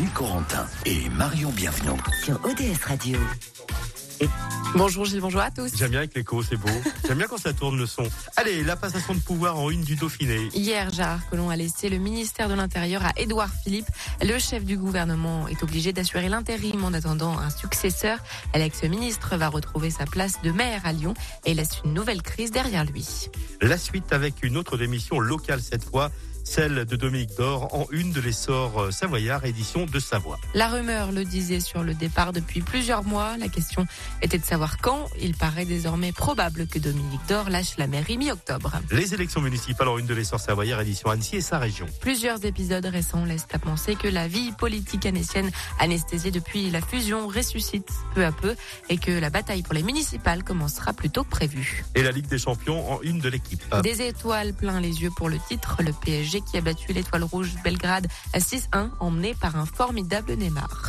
Gilles Corentin et Marion Bienvenue sur ODS Radio. Bonjour Gilles, bonjour à tous. J'aime bien avec l'écho, c'est beau. J'aime bien quand ça tourne le son. Allez, la passation de pouvoir en une du Dauphiné. Hier, Gérard Collomb a laissé le ministère de l'Intérieur à Édouard Philippe. Le chef du gouvernement est obligé d'assurer l'intérim en attendant un successeur. L'ex-ministre va retrouver sa place de maire à Lyon et laisse une nouvelle crise derrière lui. La suite avec une autre démission locale cette fois. Celle de Dominique Dor en une de l'essor savoyard, édition de Savoie. La rumeur le disait sur le départ depuis plusieurs mois. La question était de savoir quand. Il paraît désormais probable que Dominique Dor lâche la mairie mi-octobre. Les élections municipales en une de l'essor savoyard, édition Annecy et sa région. Plusieurs épisodes récents laissent à penser que la vie politique annécienne, anesthésiée depuis la fusion, ressuscite peu à peu et que la bataille pour les municipales commencera plus tôt que prévu. Et la Ligue des Champions en une de l'équipe. Des étoiles plein les yeux pour le titre. Le PSG qui a battu l'Étoile Rouge Belgrade à 6-1, emmené par un formidable Neymar.